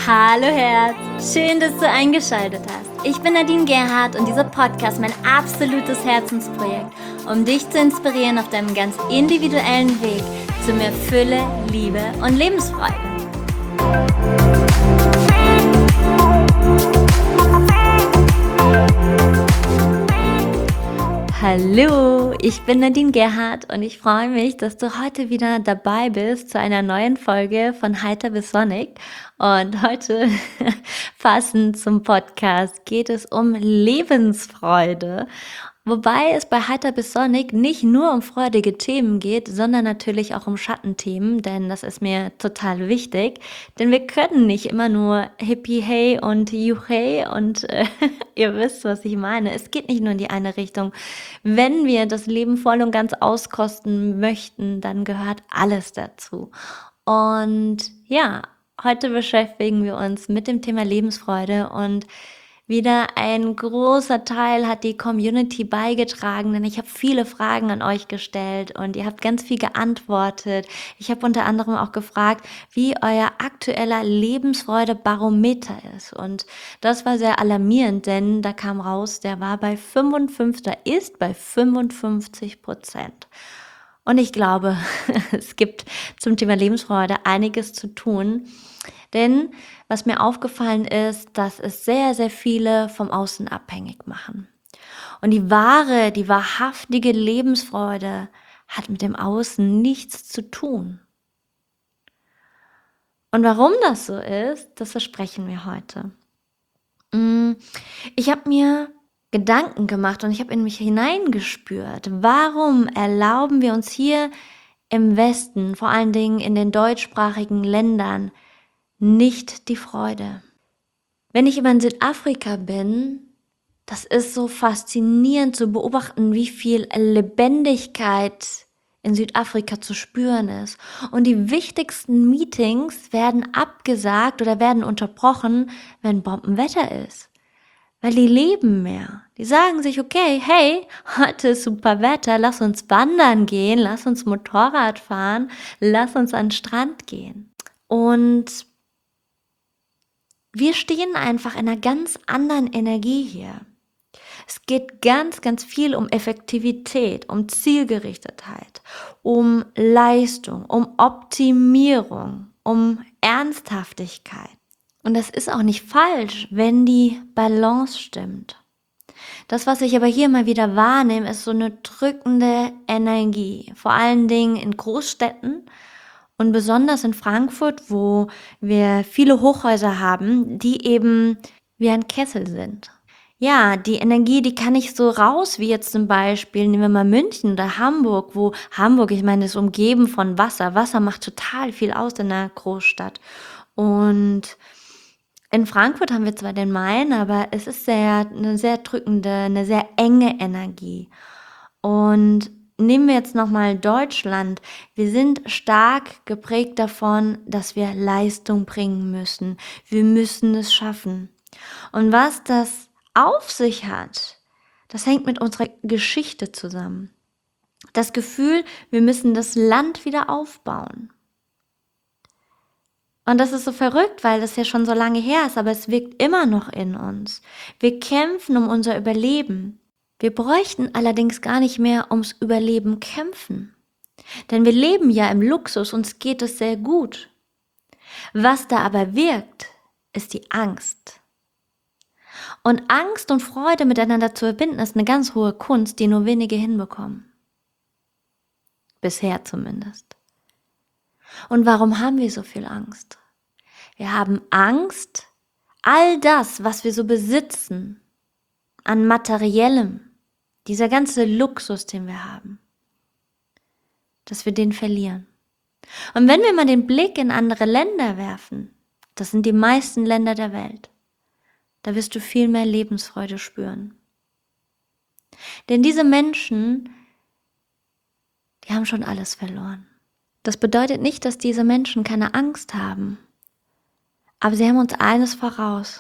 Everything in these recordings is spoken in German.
Hallo Herz, schön, dass du eingeschaltet hast. Ich bin Nadine Gerhardt und dieser Podcast ist mein absolutes Herzensprojekt, um dich zu inspirieren auf deinem ganz individuellen Weg zu mehr Fülle, Liebe und Lebensfreude. Hallo, ich bin Nadine Gerhardt und ich freue mich, dass du heute wieder dabei bist zu einer neuen Folge von Heiter bis Sonnig. Und heute, passend zum Podcast, geht es um Lebensfreude. Wobei es bei Heiter bis Sonnig nicht nur um freudige Themen geht, sondern natürlich auch um Schattenthemen, denn das ist mir total wichtig. Denn wir können nicht immer nur Hippie hey und Juchey und ihr wisst, was ich meine. Es geht nicht nur in die eine Richtung. Wenn wir das Leben voll und ganz auskosten möchten, dann gehört alles dazu. Und ja, heute beschäftigen wir uns mit dem Thema Lebensfreude und wieder ein großer Teil hat die Community beigetragen, denn ich habe viele Fragen an euch gestellt und ihr habt ganz viel geantwortet. Ich habe unter anderem auch gefragt, wie euer aktueller Lebensfreude-Barometer ist. Und das war sehr alarmierend, denn da kam raus, der war bei 55%. Und ich glaube, es gibt zum Thema Lebensfreude einiges zu tun. Denn was mir aufgefallen ist, dass es sehr, sehr viele vom Außen abhängig machen. Und die wahrhaftige Lebensfreude hat mit dem Außen nichts zu tun. Und warum das so ist, das versprechen wir heute. Ich habe mir Gedanken gemacht und ich habe in mich hineingespürt. Warum erlauben wir uns hier im Westen, vor allen Dingen in den deutschsprachigen Ländern, nicht die Freude? Wenn ich immer in Südafrika bin, das ist so faszinierend zu beobachten, wie viel Lebendigkeit in Südafrika zu spüren ist. Und die wichtigsten Meetings werden abgesagt oder werden unterbrochen, wenn Bombenwetter ist. Weil die leben mehr. Die sagen sich, okay, hey, heute ist super Wetter, lass uns wandern gehen, lass uns Motorrad fahren, lass uns an den Strand gehen. Und wir stehen einfach in einer ganz anderen Energie hier. Es geht ganz, ganz viel um Effektivität, um Zielgerichtetheit, um Leistung, um Optimierung, um Ernsthaftigkeit. Und das ist auch nicht falsch, wenn die Balance stimmt. Das, was ich aber hier mal wieder wahrnehme, ist so eine drückende Energie. Vor allen Dingen in Großstädten und besonders in Frankfurt, wo wir viele Hochhäuser haben, die eben wie ein Kessel sind. Ja, die Energie, die kann nicht so raus, wie jetzt zum Beispiel, nehmen wir mal München oder Hamburg, wo Hamburg, ich meine, ist umgeben von Wasser. Wasser macht total viel aus in einer Großstadt. Und in Frankfurt haben wir zwar den Main, aber es ist eine sehr drückende, eine sehr enge Energie. Und nehmen wir jetzt nochmal Deutschland. Wir sind stark geprägt davon, dass wir Leistung bringen müssen. Wir müssen es schaffen. Und was das auf sich hat, das hängt mit unserer Geschichte zusammen. Das Gefühl, wir müssen das Land wieder aufbauen. Und das ist so verrückt, weil das ja schon so lange her ist, aber es wirkt immer noch in uns. Wir kämpfen um unser Überleben. Wir bräuchten allerdings gar nicht mehr ums Überleben kämpfen. Denn wir leben ja im Luxus, uns geht es sehr gut. Was da aber wirkt, ist die Angst. Und Angst und Freude miteinander zu verbinden, ist eine ganz hohe Kunst, die nur wenige hinbekommen. Bisher zumindest. Und warum haben wir so viel Angst? Wir haben Angst, all das, was wir so besitzen, an Materiellem, dieser ganze Luxus, den wir haben, dass wir den verlieren. Und wenn wir mal den Blick in andere Länder werfen, das sind die meisten Länder der Welt, da wirst du viel mehr Lebensfreude spüren. Denn diese Menschen, die haben schon alles verloren. Das bedeutet nicht, dass diese Menschen keine Angst haben, aber sie haben uns eines voraus.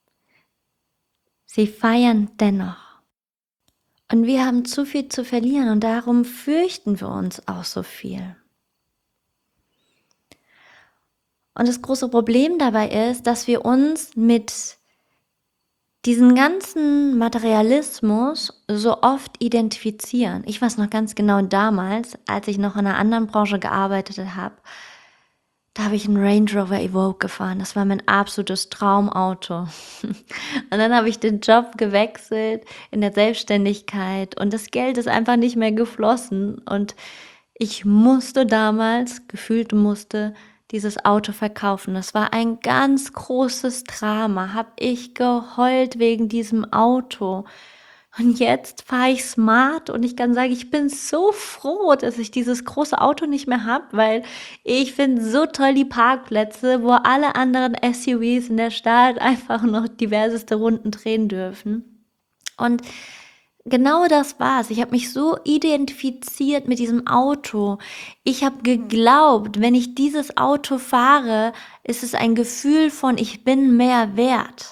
Sie feiern dennoch. Und wir haben zu viel zu verlieren und darum fürchten wir uns auch so viel. Und das große Problem dabei ist, dass wir uns mit diesen ganzen Materialismus so oft identifizieren. Ich weiß noch ganz genau damals, als ich noch in einer anderen Branche gearbeitet habe, da habe ich einen Range Rover Evoque gefahren. Das war mein absolutes Traumauto. Und dann habe ich den Job gewechselt in der Selbstständigkeit und das Geld ist einfach nicht mehr geflossen. Und ich musste damals, gefühlt musste, dieses Auto verkaufen. Das war ein ganz großes Drama. Habe ich geheult wegen diesem Auto. Und jetzt fahre ich smart und ich kann sagen, ich bin so froh, dass ich dieses große Auto nicht mehr habe, weil ich finde so toll die Parkplätze, wo alle anderen SUVs in der Stadt einfach noch diverseste Runden drehen dürfen. Und genau das war's. Ich habe mich so identifiziert mit diesem Auto. Ich habe geglaubt, wenn ich dieses Auto fahre, ist es ein Gefühl von, ich bin mehr wert.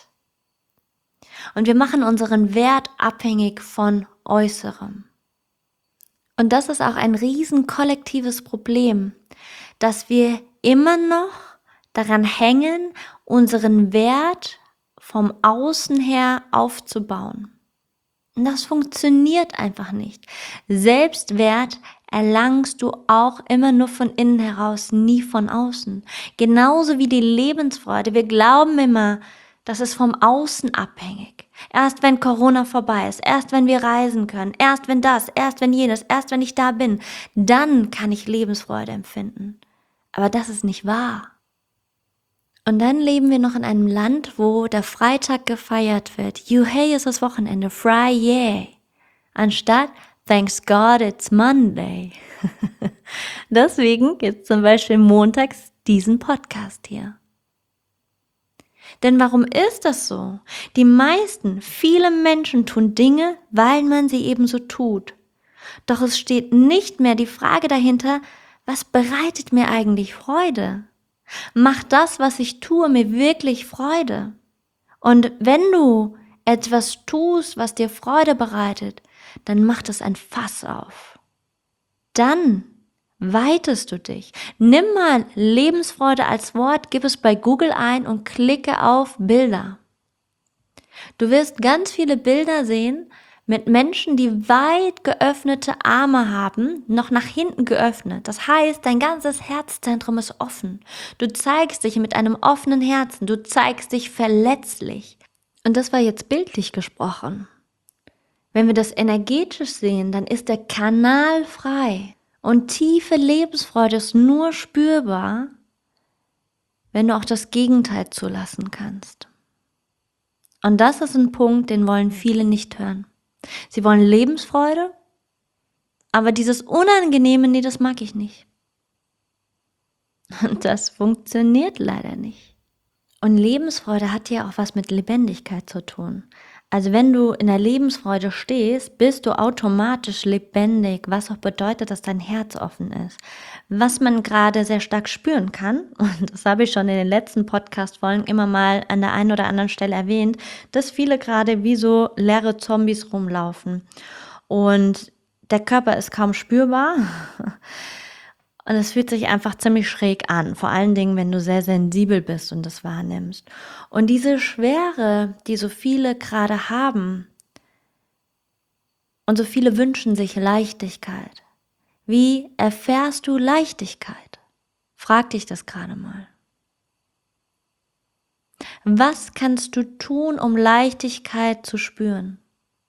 Und wir machen unseren Wert abhängig von Äußerem. Und das ist auch ein riesen kollektives Problem, dass wir immer noch daran hängen, unseren Wert vom Außen her aufzubauen. Und das funktioniert einfach nicht. Selbstwert erlangst du auch immer nur von innen heraus, nie von außen. Genauso wie die Lebensfreude. Wir glauben immer, das ist vom Außen abhängig. Erst wenn Corona vorbei ist, erst wenn wir reisen können, erst wenn das, erst wenn jenes, erst wenn ich da bin, dann kann ich Lebensfreude empfinden. Aber das ist nicht wahr. Und dann leben wir noch in einem Land, wo der Freitag gefeiert wird. Juhey ist das Wochenende, Friday. Anstatt Thanks God it's Monday. Deswegen gibt es zum Beispiel montags diesen Podcast hier. Denn warum ist das so? Viele Menschen tun Dinge, weil man sie eben so tut. Doch es steht nicht mehr die Frage dahinter, was bereitet mir eigentlich Freude? Macht das, was ich tue, mir wirklich Freude? Und wenn du etwas tust, was dir Freude bereitet, dann macht es ein Fass auf. Dann weitest du dich. Nimm mal Lebensfreude als Wort, gib es bei Google ein und klicke auf Bilder. Du wirst ganz viele Bilder sehen mit Menschen, die weit geöffnete Arme haben, noch nach hinten geöffnet. Das heißt, dein ganzes Herzzentrum ist offen. Du zeigst dich mit einem offenen Herzen, du zeigst dich verletzlich. Und das war jetzt bildlich gesprochen. Wenn wir das energetisch sehen, dann ist der Kanal frei. Und tiefe Lebensfreude ist nur spürbar, wenn du auch das Gegenteil zulassen kannst. Und das ist ein Punkt, den wollen viele nicht hören. Sie wollen Lebensfreude, aber dieses Unangenehme, nee, das mag ich nicht. Und das funktioniert leider nicht. Und Lebensfreude hat ja auch was mit Lebendigkeit zu tun. Also wenn du in der Lebensfreude stehst, bist du automatisch lebendig, was auch bedeutet, dass dein Herz offen ist. Was man gerade sehr stark spüren kann, und das habe ich schon in den letzten Podcast-Folgen immer mal an der einen oder anderen Stelle erwähnt, dass viele gerade wie so leere Zombies rumlaufen. Und der Körper ist kaum spürbar. Und es fühlt sich einfach ziemlich schräg an, vor allen Dingen, wenn du sehr sensibel bist und das wahrnimmst. Und diese Schwere, die so viele gerade haben, und so viele wünschen sich Leichtigkeit. Wie erfährst du Leichtigkeit? Frag dich das gerade mal. Was kannst du tun, um Leichtigkeit zu spüren?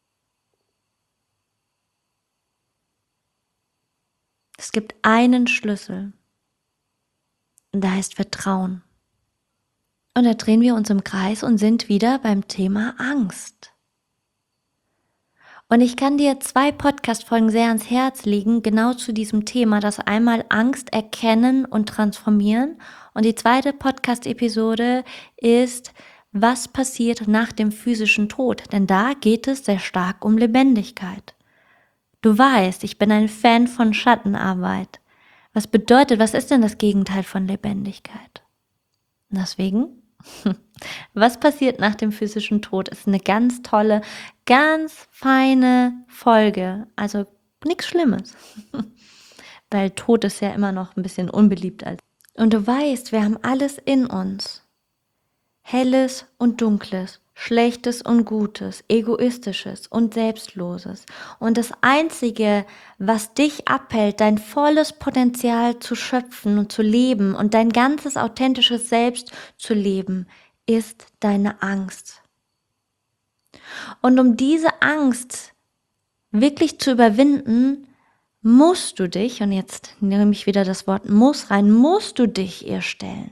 Es gibt einen Schlüssel und der heißt Vertrauen. Und da drehen wir uns im Kreis und sind wieder beim Thema Angst. Und ich kann dir 2 Podcast-Folgen sehr ans Herz legen, genau zu diesem Thema, das einmal Angst erkennen und transformieren. Und die zweite Podcast-Episode ist, was passiert nach dem physischen Tod? Denn da geht es sehr stark um Lebendigkeit. Du weißt, ich bin ein Fan von Schattenarbeit. Was bedeutet, was ist denn das Gegenteil von Lebendigkeit? Deswegen, was passiert nach dem physischen Tod, ist eine ganz tolle, ganz feine Folge. Also nichts Schlimmes. Weil Tod ist ja immer noch ein bisschen unbeliebt als. Und du weißt, wir haben alles in uns. Helles und Dunkles, Schlechtes und Gutes, Egoistisches und Selbstloses. Und das Einzige, was dich abhält, dein volles Potenzial zu schöpfen und zu leben und dein ganzes authentisches Selbst zu leben, ist deine Angst. Und um diese Angst wirklich zu überwinden, musst du dich, und jetzt nehme ich wieder das Wort muss rein, musst du dich ihr stellen.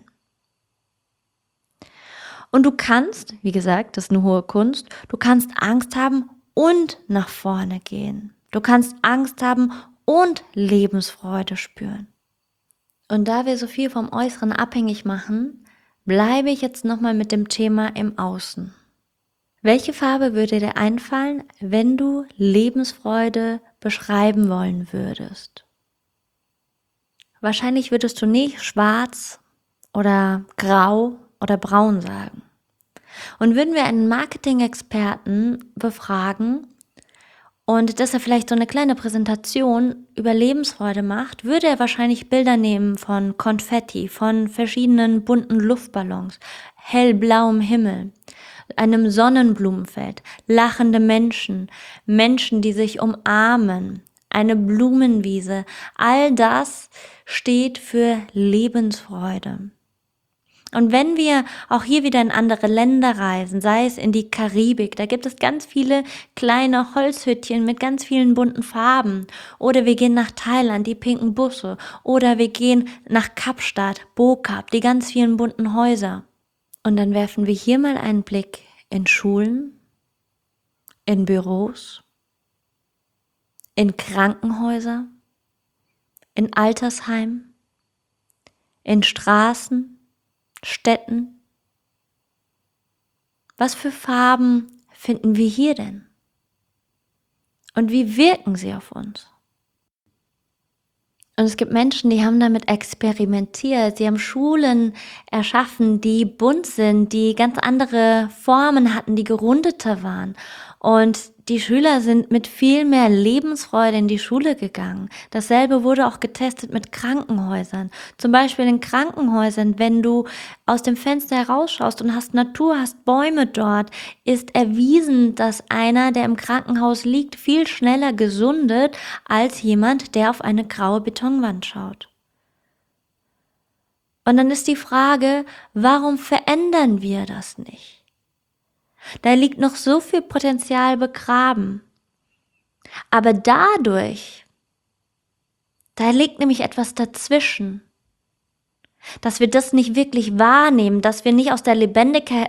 Und du kannst, wie gesagt, das ist eine hohe Kunst, du kannst Angst haben und nach vorne gehen. Du kannst Angst haben und Lebensfreude spüren. Und da wir so viel vom Äußeren abhängig machen, bleibe ich jetzt nochmal mit dem Thema im Außen. Welche Farbe würde dir einfallen, wenn du Lebensfreude beschreiben wollen würdest? Wahrscheinlich würdest du nicht schwarz oder grau oder braun sagen. Und würden wir einen Marketing-Experten befragen und dass er vielleicht so eine kleine Präsentation über Lebensfreude macht, würde er wahrscheinlich Bilder nehmen von Konfetti, von verschiedenen bunten Luftballons, hellblauem Himmel, einem Sonnenblumenfeld, lachende Menschen, Menschen, die sich umarmen, eine Blumenwiese. All das steht für Lebensfreude. Und wenn wir auch hier wieder in andere Länder reisen, sei es in die Karibik, da gibt es ganz viele kleine Holzhüttchen mit ganz vielen bunten Farben. Oder wir gehen nach Thailand, die pinken Busse. Oder wir gehen nach Kapstadt, Bokap, die ganz vielen bunten Häuser. Und dann werfen wir hier mal einen Blick in Schulen, in Büros, in Krankenhäuser, in Altersheimen, in Straßen, Städten. Was für Farben finden wir hier denn? Und wie wirken sie auf uns? Und es gibt Menschen, die haben damit experimentiert. Sie haben Schulen erschaffen, die bunt sind, die ganz andere Formen hatten, die gerundeter waren. Und die Schüler sind mit viel mehr Lebensfreude in die Schule gegangen. Dasselbe wurde auch getestet mit Krankenhäusern. Zum Beispiel in Krankenhäusern, wenn du aus dem Fenster herausschaust und hast Natur, hast Bäume dort, ist erwiesen, dass einer, der im Krankenhaus liegt, viel schneller gesundet als jemand, der auf eine graue Betonwand schaut. Und dann ist die Frage, warum verändern wir das nicht? Da liegt noch so viel Potenzial begraben. Aber dadurch, da liegt nämlich etwas dazwischen, dass wir das nicht wirklich wahrnehmen, dass wir nicht aus der Lebendigkeit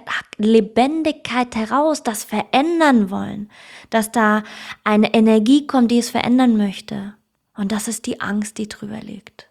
heraus das verändern wollen, dass da eine Energie kommt, die es verändern möchte. Und das ist die Angst, die drüber liegt.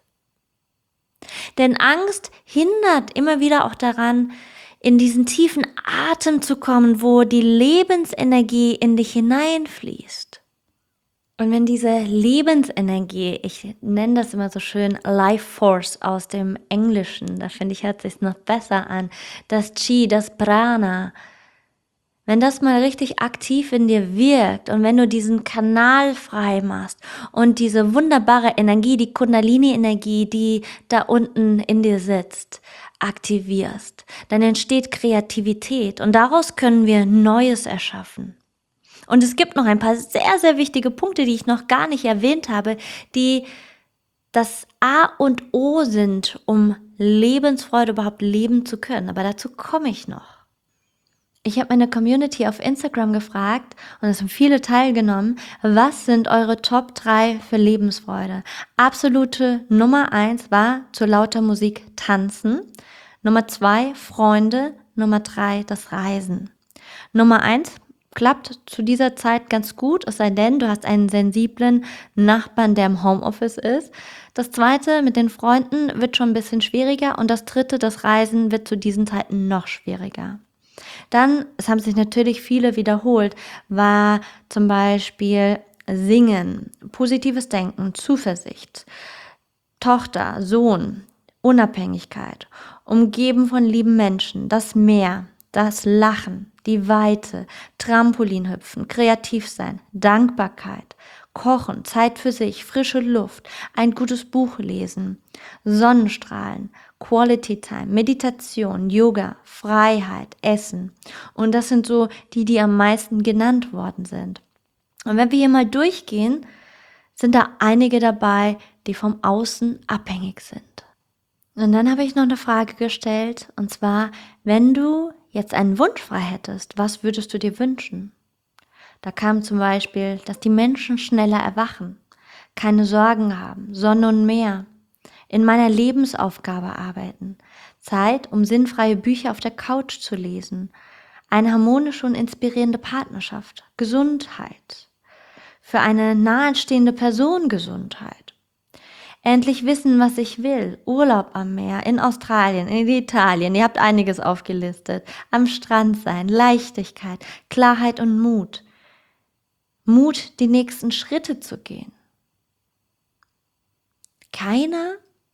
Denn Angst hindert immer wieder auch daran, in diesen tiefen Atem zu kommen, wo die Lebensenergie in dich hineinfließt. Und wenn diese Lebensenergie, ich nenne das immer so schön Life Force aus dem Englischen, da finde ich, hört sich noch besser an, das Chi, das Prana, wenn das mal richtig aktiv in dir wirkt und wenn du diesen Kanal frei machst und diese wunderbare Energie, die Kundalini-Energie, die da unten in dir sitzt, aktivierst, dann entsteht Kreativität und daraus können wir Neues erschaffen. Und es gibt noch ein paar sehr, sehr wichtige Punkte, die ich noch gar nicht erwähnt habe, die das A und O sind, um Lebensfreude überhaupt leben zu können. Aber dazu komme ich noch. Ich habe meine Community auf Instagram gefragt und es haben viele teilgenommen, was sind eure Top 3 für Lebensfreude? Absolute Nummer 1 war zu lauter Musik tanzen, Nummer 2 Freunde, Nummer 3 das Reisen. Nummer 1 klappt zu dieser Zeit ganz gut, es sei denn, du hast einen sensiblen Nachbarn, der im Homeoffice ist. Das zweite mit den Freunden wird schon ein bisschen schwieriger und das dritte, das Reisen, wird zu diesen Zeiten noch schwieriger. Dann, es haben sich natürlich viele wiederholt, war zum Beispiel Singen, positives Denken, Zuversicht, Tochter, Sohn, Unabhängigkeit, umgeben von lieben Menschen, das Meer, das Lachen, die Weite, Trampolinhüpfen, kreativ sein, Dankbarkeit, Kochen, Zeit für sich, frische Luft, ein gutes Buch lesen, Sonnenstrahlen, Quality Time, Meditation, Yoga, Freiheit, Essen. Und das sind so die am meisten genannt worden sind. Und wenn wir hier mal durchgehen, sind da einige dabei, die vom Außen abhängig sind. Und dann habe ich noch eine Frage gestellt, und zwar, wenn du jetzt einen Wunsch frei hättest, was würdest du dir wünschen? Da kam zum Beispiel, dass die Menschen schneller erwachen, keine Sorgen haben, Sonne und Meer, in meiner Lebensaufgabe arbeiten, Zeit, um sinnfreie Bücher auf der Couch zu lesen, eine harmonische und inspirierende Partnerschaft, Gesundheit, für eine nahestehende Person Gesundheit. Endlich wissen, was ich will. Urlaub am Meer, in Australien, in Italien, ihr habt einiges aufgelistet. Am Strand sein, Leichtigkeit, Klarheit und Mut. Mut, die nächsten Schritte zu gehen. Keiner?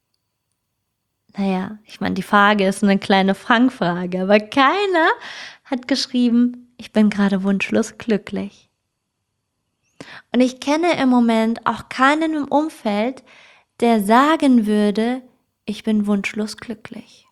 Naja, ich meine, die Frage ist eine kleine Fangfrage, aber keiner hat geschrieben, ich bin gerade wunschlos glücklich. Und ich kenne im Moment auch keinen im Umfeld, der sagen würde, ich bin wunschlos glücklich.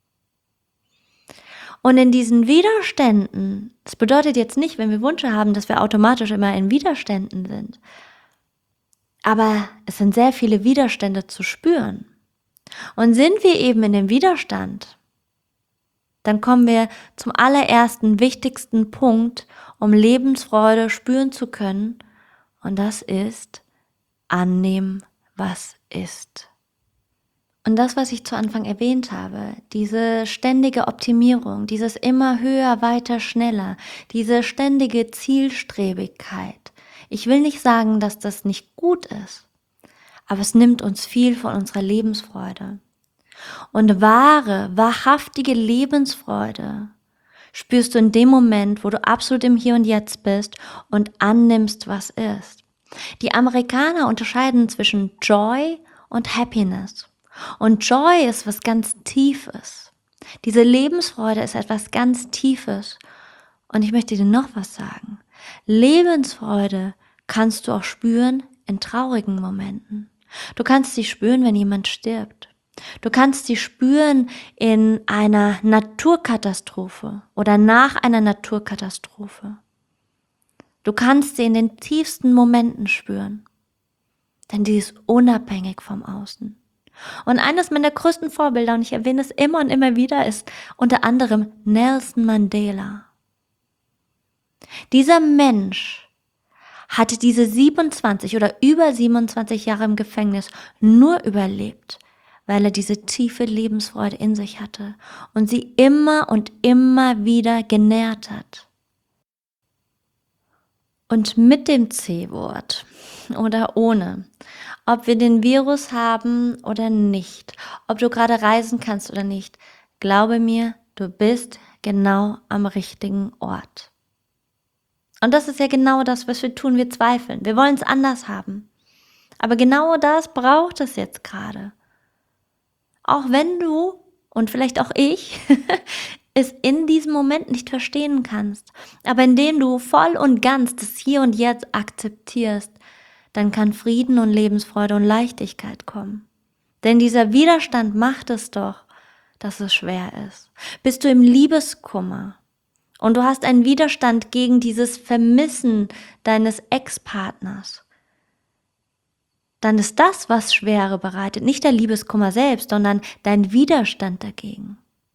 Und in diesen Widerständen, das bedeutet jetzt nicht, wenn wir Wünsche haben, dass wir automatisch immer in Widerständen sind. Aber es sind sehr viele Widerstände zu spüren. Und sind wir eben in dem Widerstand, dann kommen wir zum allerersten, wichtigsten Punkt, um Lebensfreude spüren zu können. Und das ist annehmen, was ist. Und das, was ich zu Anfang erwähnt habe, diese ständige Optimierung, dieses immer höher, weiter, schneller, diese ständige Zielstrebigkeit. Ich will nicht sagen, dass das nicht gut ist, aber es nimmt uns viel von unserer Lebensfreude. Und wahrhaftige Lebensfreude spürst du in dem Moment, wo du absolut im Hier und Jetzt bist und annimmst, was ist. Die Amerikaner unterscheiden zwischen Joy und Happiness. Und Joy ist was ganz Tiefes. Diese Lebensfreude ist etwas ganz Tiefes. Und ich möchte dir noch was sagen. Lebensfreude kannst du auch spüren in traurigen Momenten. Du kannst sie spüren, wenn jemand stirbt. Du kannst sie spüren in einer Naturkatastrophe oder nach einer Naturkatastrophe. Du kannst sie in den tiefsten Momenten spüren, denn die ist unabhängig vom Außen. Und eines meiner größten Vorbilder, und ich erwähne es immer und immer wieder, ist unter anderem Nelson Mandela. Dieser Mensch hatte diese 27 oder über 27 Jahre im Gefängnis nur überlebt, weil er diese tiefe Lebensfreude in sich hatte und sie immer und immer wieder genährt hat. Und mit dem C-Wort oder ohne, ob wir den Virus haben oder nicht, ob du gerade reisen kannst oder nicht, glaube mir, du bist genau am richtigen Ort. Und das ist ja genau das, was wir tun, wir zweifeln. Wir wollen es anders haben. Aber genau das braucht es jetzt gerade. Auch wenn du, und vielleicht auch ich, es in diesem Moment nicht verstehen kannst, aber indem du voll und ganz das Hier und Jetzt akzeptierst, dann kann Frieden und Lebensfreude und Leichtigkeit kommen. Denn dieser Widerstand macht es doch, dass es schwer ist. Bist du im Liebeskummer und du hast einen Widerstand gegen dieses Vermissen deines Ex-Partners, dann ist das, was Schwere bereitet, nicht der Liebeskummer selbst, sondern dein Widerstand dagegen.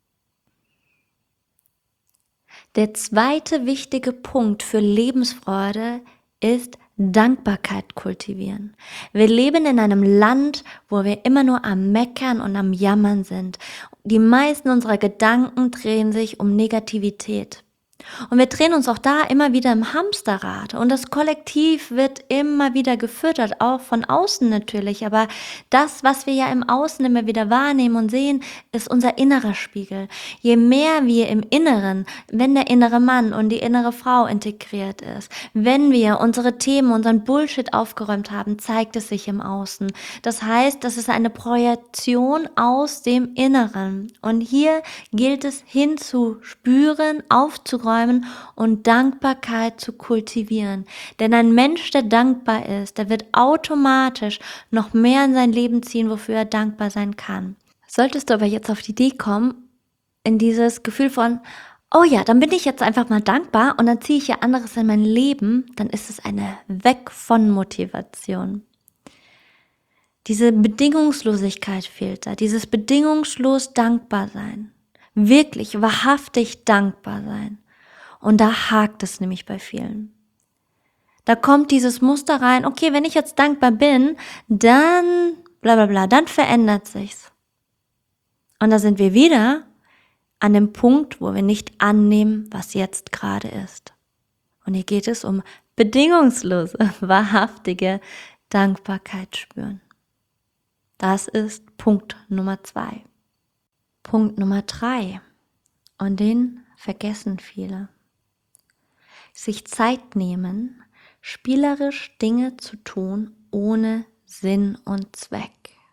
Der zweite wichtige Punkt für Lebensfreude ist Dankbarkeit kultivieren. Wir leben in einem Land, wo wir immer nur am Meckern und am Jammern sind. Die meisten unserer Gedanken drehen sich um Negativität. Und wir drehen uns auch da immer wieder im Hamsterrad und das Kollektiv wird immer wieder gefüttert, auch von außen natürlich, aber das, was wir ja im Außen immer wieder wahrnehmen und sehen, ist unser innerer Spiegel. Je mehr wir im Inneren, wenn der innere Mann und die innere Frau integriert ist, wenn wir unsere Themen, unseren Bullshit aufgeräumt haben, zeigt es sich im Außen. Das heißt, das ist eine Projektion aus dem Inneren und hier gilt es hinzuspüren, aufzuräumen einzuräumen und Dankbarkeit zu kultivieren. Denn ein Mensch, der dankbar ist, der wird automatisch noch mehr in sein Leben ziehen, wofür er dankbar sein kann. Solltest du aber jetzt auf die Idee kommen, in dieses Gefühl von, oh ja, dann bin ich jetzt einfach mal dankbar und dann ziehe ich ja anderes in mein Leben, dann ist es eine Weg von Motivation. Diese Bedingungslosigkeit fehlt da, dieses bedingungslos dankbar sein. Wirklich, wahrhaftig dankbar sein. Und da hakt es nämlich bei vielen. Da kommt dieses Muster rein, okay, wenn ich jetzt dankbar bin, dann bla bla bla, dann verändert sich's. Und da sind wir wieder an dem Punkt, wo wir nicht annehmen, was jetzt gerade ist. Und hier geht es um bedingungslose, wahrhaftige Dankbarkeit spüren. Das ist Punkt Nummer 2. Punkt Nummer 3. Und den vergessen viele. Sich Zeit nehmen, spielerisch Dinge zu tun, ohne Sinn und Zweck.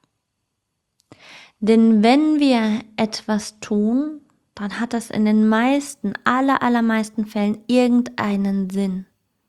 Denn wenn wir etwas tun, dann hat das in den allermeisten Fällen irgendeinen Sinn,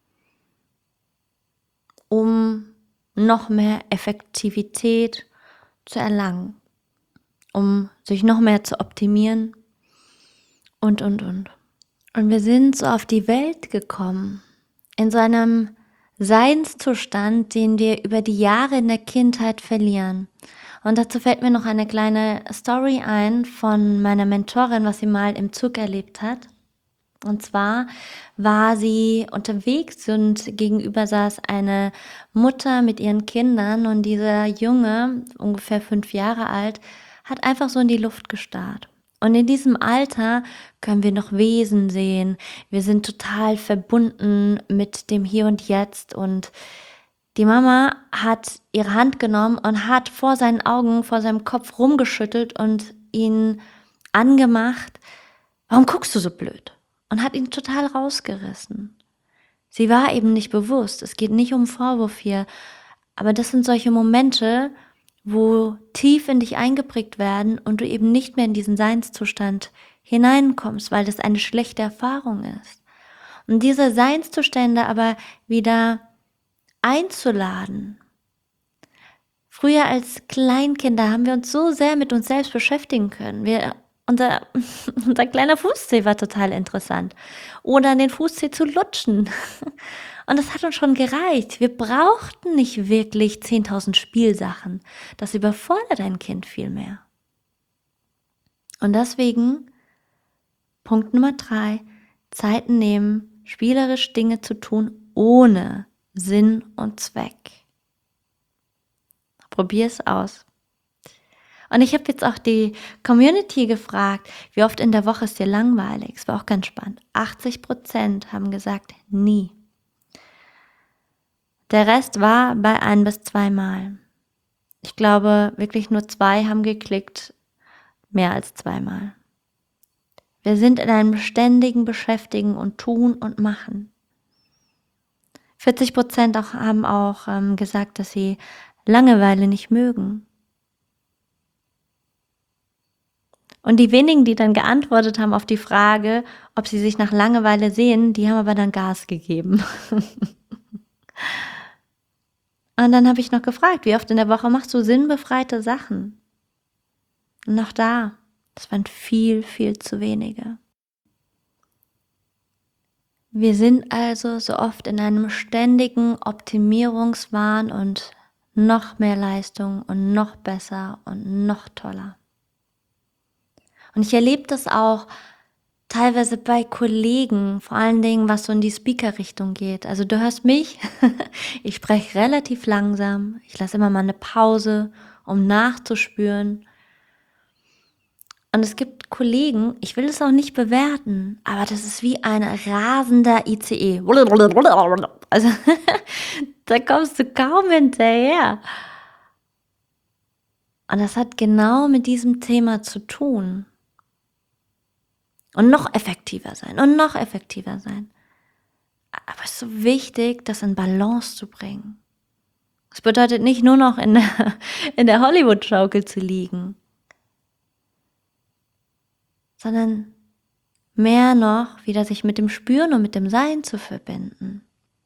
um noch mehr Effektivität zu erlangen, um sich noch mehr zu optimieren und. Und wir sind so auf die Welt gekommen, in so einem Seinszustand, den wir über die Jahre in der Kindheit verlieren. Und dazu fällt mir noch eine kleine Story ein von meiner Mentorin, was sie mal im Zug erlebt hat. Und zwar war sie unterwegs und gegenüber saß eine Mutter mit ihren Kindern und dieser Junge, ungefähr 5 Jahre alt, hat einfach so in die Luft gestarrt. Und in diesem Alter können wir noch Wesen sehen. Wir sind total verbunden mit dem Hier und Jetzt. Und die Mama hat ihre Hand genommen und hat vor seinen Augen, vor seinem Kopf rumgeschüttelt und ihn angemacht. Warum guckst du so blöd? Und hat ihn total rausgerissen. Sie war eben nicht bewusst. Es geht nicht um Vorwurf hier. Aber das sind solche Momente, wo tief in dich eingeprägt werden und du eben nicht mehr in diesen Seinszustand hineinkommst, weil das eine schlechte Erfahrung ist. Und diese Seinszustände aber wieder einzuladen. Früher als Kleinkinder haben wir uns so sehr mit uns selbst beschäftigen können. Unser kleiner Fußzeh war total interessant. Oder an den Fußzeh zu lutschen. Und das hat uns schon gereicht. Wir brauchten nicht wirklich 10.000 Spielsachen. Das überfordert ein Kind viel mehr. Und deswegen, Punkt Nummer 3, Zeiten nehmen, spielerisch Dinge zu tun, ohne Sinn und Zweck. Probier es aus. Und ich habe jetzt auch die Community gefragt, wie oft in der Woche ist dir langweilig? Es war auch ganz spannend. 80% haben gesagt, nie. Der Rest war bei 1 bis 2 Mal. Ich glaube, wirklich nur 2 haben geklickt, mehr als 2 Mal. Wir sind in einem ständigen Beschäftigen und Tun und Machen. 40% haben auch gesagt, dass sie Langeweile nicht mögen. Und die wenigen, die dann geantwortet haben auf die Frage, ob sie sich nach Langeweile sehen, die haben aber dann Gas gegeben. Und dann habe ich noch gefragt, wie oft in der Woche machst du sinnbefreite Sachen? Und noch da, das waren viel, viel zu wenige. Wir sind also so oft in einem ständigen Optimierungswahn und noch mehr Leistung und noch besser und noch toller. Und ich erlebe das auch teilweise bei Kollegen, vor allen Dingen, was so in die Speaker-Richtung geht. Also du hörst mich, ich spreche relativ langsam, ich lasse immer mal eine Pause, um nachzuspüren. Und es gibt Kollegen, ich will es auch nicht bewerten, aber das ist wie ein rasender ICE. Also da kommst du kaum hinterher. Und das hat genau mit diesem Thema zu tun. Und noch effektiver sein und noch effektiver sein. Aber es ist so wichtig, das in Balance zu bringen. Das bedeutet nicht nur noch in der Hollywood-Schaukel zu liegen, sondern mehr noch wieder sich mit dem Spüren und mit dem Sein zu verbinden.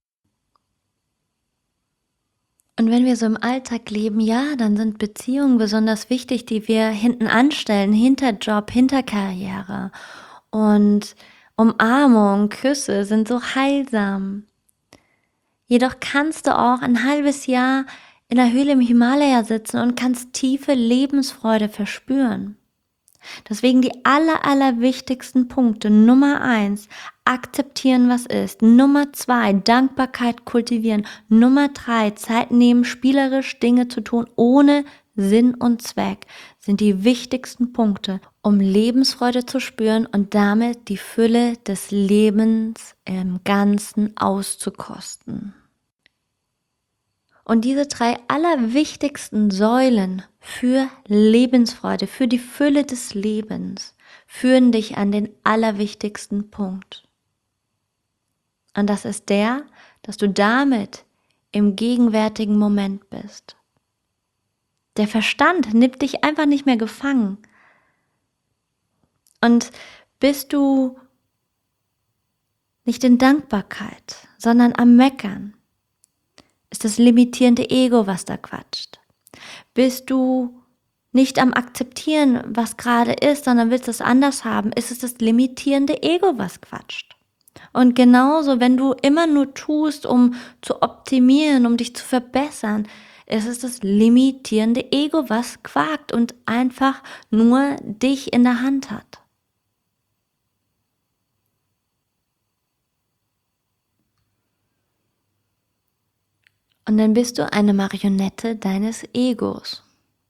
Und wenn wir so im Alltag leben, ja, dann sind Beziehungen besonders wichtig, die wir hinten anstellen, hinter Job, hinter Karriere. Und Umarmung, Küsse sind so heilsam. Jedoch kannst du auch ein halbes Jahr in der Höhle im Himalaya sitzen und kannst tiefe Lebensfreude verspüren. Deswegen die allerwichtigsten Punkte. Nummer 1, akzeptieren, was ist. Nummer 2, Dankbarkeit kultivieren. Nummer 3, Zeit nehmen, spielerisch Dinge zu tun, ohne Sinn und Zweck, sind die wichtigsten Punkte, um Lebensfreude zu spüren und damit die Fülle des Lebens im Ganzen auszukosten. Und diese 3 allerwichtigsten Säulen für Lebensfreude, für die Fülle des Lebens, führen dich an den allerwichtigsten Punkt. Und das ist der, dass du damit im gegenwärtigen Moment bist. Der Verstand nimmt dich einfach nicht mehr gefangen. Und bist du nicht in Dankbarkeit, sondern am Meckern, ist das limitierende Ego, was da quatscht. Bist du nicht am Akzeptieren, was gerade ist, sondern willst es anders haben, ist es das limitierende Ego, was quatscht. Und genauso, wenn du immer nur tust, um zu optimieren, um dich zu verbessern, ist es das limitierende Ego, was quakt und einfach nur dich in der Hand hat. Und dann bist du eine Marionette deines Egos.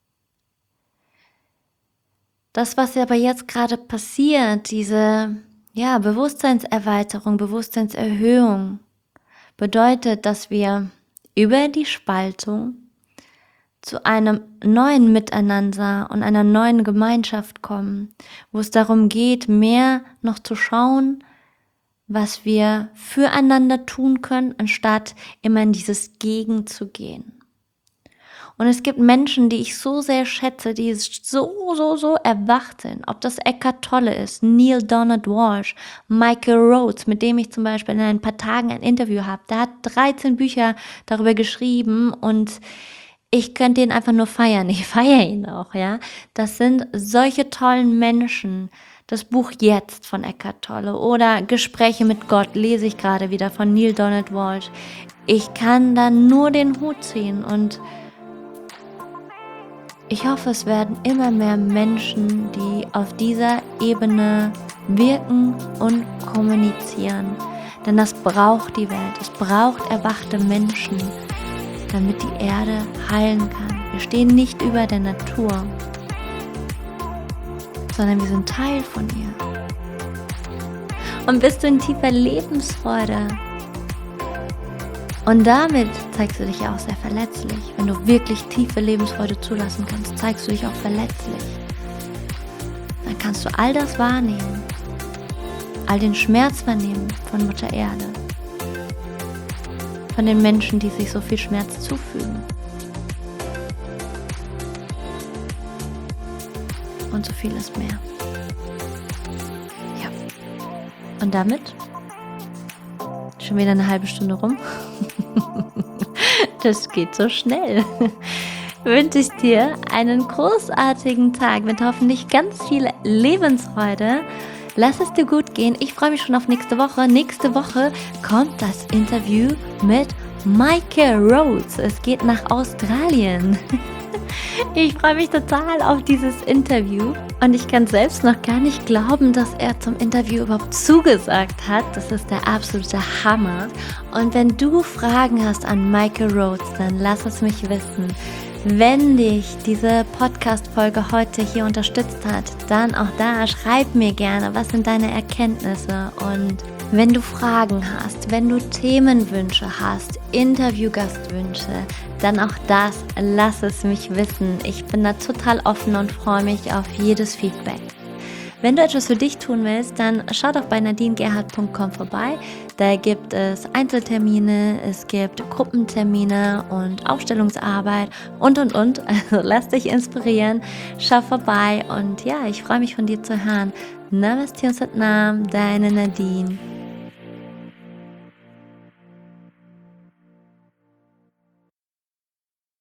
Das, was aber jetzt gerade passiert, diese Bewusstseinserweiterung, Bewusstseinserhöhung, bedeutet, dass wir über die Spaltung zu einem neuen Miteinander und einer neuen Gemeinschaft kommen, wo es darum geht, mehr noch zu schauen, was wir füreinander tun können, anstatt immer in dieses Gegen zu gehen. Und es gibt Menschen, die ich so sehr schätze, die so erwacht sind. Ob das Eckhart Tolle ist, Neil Donald Walsh, Michael Rhodes, mit dem ich zum Beispiel in ein paar Tagen ein Interview habe. Der hat 13 Bücher darüber geschrieben und ich könnte ihn einfach nur feiern. Ich feiere ihn auch, ja. Das sind solche tollen Menschen. Das Buch Jetzt von Eckhart Tolle oder Gespräche mit Gott lese ich gerade wieder von Neil Donald Walsh. Ich kann da nur den Hut ziehen und ich hoffe, es werden immer mehr Menschen, die auf dieser Ebene wirken und kommunizieren. Denn das braucht die Welt. Es braucht erwachte Menschen, damit die Erde heilen kann. Wir stehen nicht über der Natur, sondern wir sind Teil von ihr. Und bist du in tiefer Lebensfreude. Und damit zeigst du dich auch sehr verletzlich. Wenn du wirklich tiefe Lebensfreude zulassen kannst, zeigst du dich auch verletzlich. Dann kannst du all das wahrnehmen, all den Schmerz wahrnehmen von Mutter Erde, von den Menschen, die sich so viel Schmerz zufügen. Und so vieles mehr. Ja. Und damit schon wieder eine halbe Stunde rum. Das geht so schnell. Wünsche ich dir einen großartigen Tag mit hoffentlich ganz viel Lebensfreude. Lass es dir gut gehen. Ich freue mich schon auf nächste Woche. Nächste Woche kommt das Interview mit Michael Rhodes. Es geht nach Australien. Ich freue mich total auf dieses Interview und ich kann selbst noch gar nicht glauben, dass er zum Interview überhaupt zugesagt hat. Das ist der absolute Hammer. Und wenn du Fragen hast an Michael Rhodes, dann lass es mich wissen. Wenn dich diese Podcast-Folge heute hier unterstützt hat, dann auch da schreib mir gerne, was sind deine Erkenntnisse. Und wenn du Fragen hast, wenn du Themenwünsche hast, Interviewgastwünsche, dann auch das, lass es mich wissen. Ich bin da total offen und freue mich auf jedes Feedback. Wenn du etwas für dich tun willst, dann schau doch bei nadinegerhardt.com vorbei. Da gibt es Einzeltermine, es gibt Gruppentermine und Aufstellungsarbeit und. Also lass dich inspirieren, schau vorbei und ja, ich freue mich von dir zu hören. Namaste und Satnam, deine Nadine.